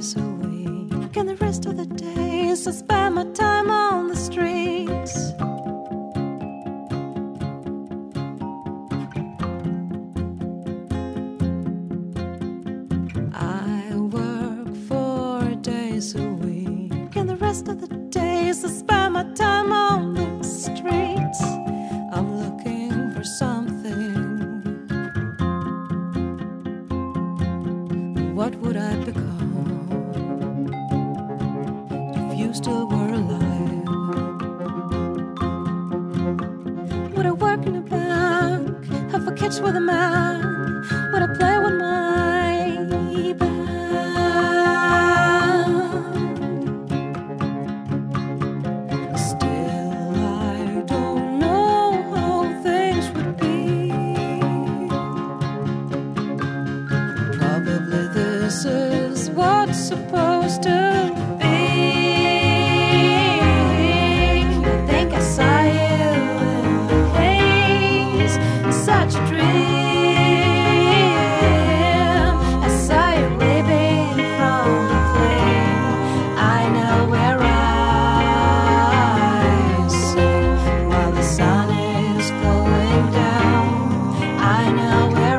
days a week, and the rest of the days I spend my time on the streets. I work 4 days a week, and the rest of the days I spend my time on the streets. I'm looking for something. What would I become if you still were alive? Would I work in a bank, have a kids with a man? Would I play with my band? Still, I don't know how things would be. Probably this is what's supposed to be. I think I saw you in the haze, such a dream. I saw you waving from the plane. I know where I sit while the sun is going down. I know where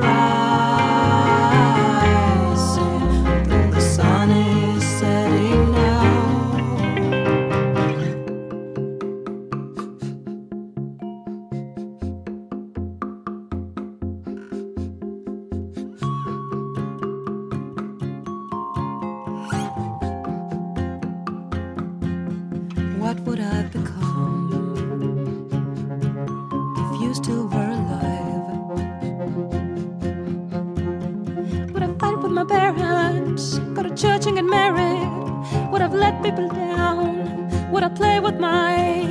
I sit though the sun is setting now. What would I become if you still were alive? Would I fight with my bare hands, go to church and get married? Would I let people down? Would I play with my